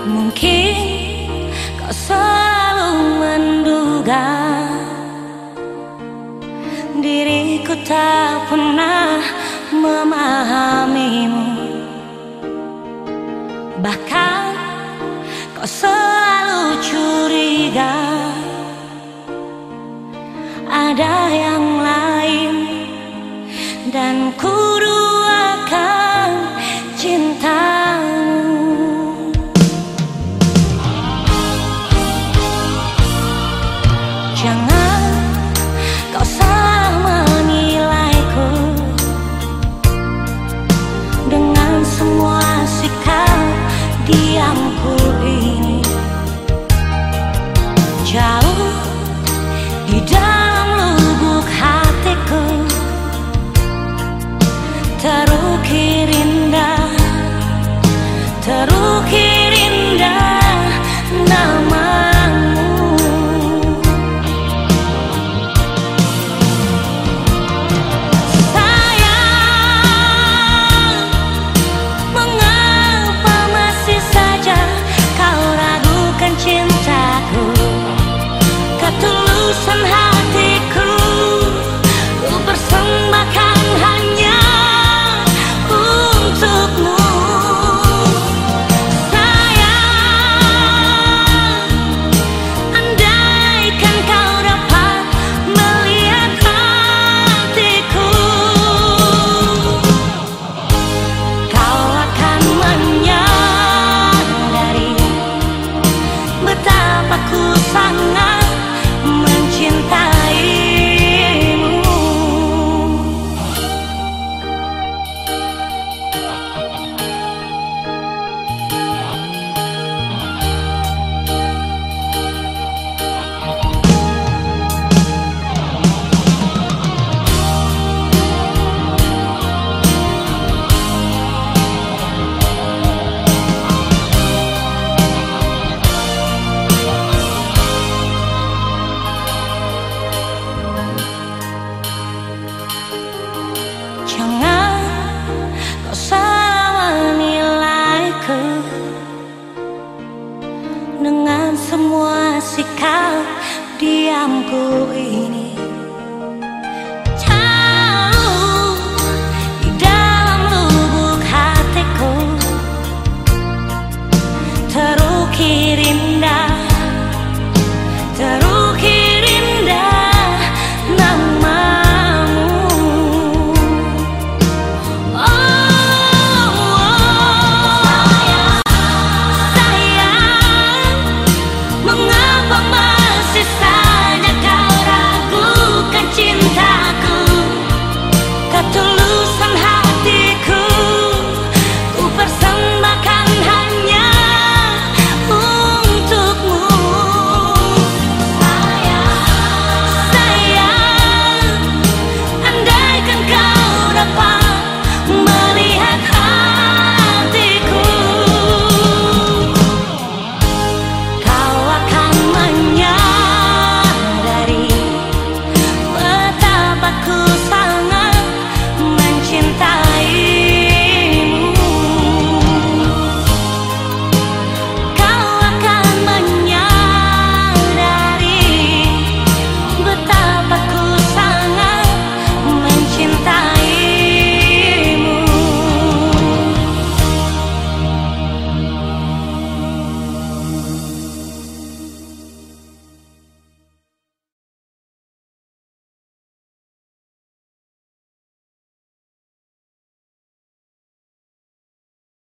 Mungkin kau selalu menduga diriku tak pernah memahamimu. Bahkan kau selalu curiga ada yang lain, dan ku duakan cintamu. Jangan kau salah menilaiku dengan semua sikap diamku ini. Jauh di dalam lubuk hatiku terukir indah, terukir indah namamu. Sayang, mengapa masih saja kau ragukan cintaku? Ketulusan hatiku ku persembahkan hanya untukmu. Sayang, andaikan kau dapat melihat hatiku, kau akan menyadari betapa ku sangat mencintaimu. Jangan kau salah menilaiku dengan semua sikap diamku ini.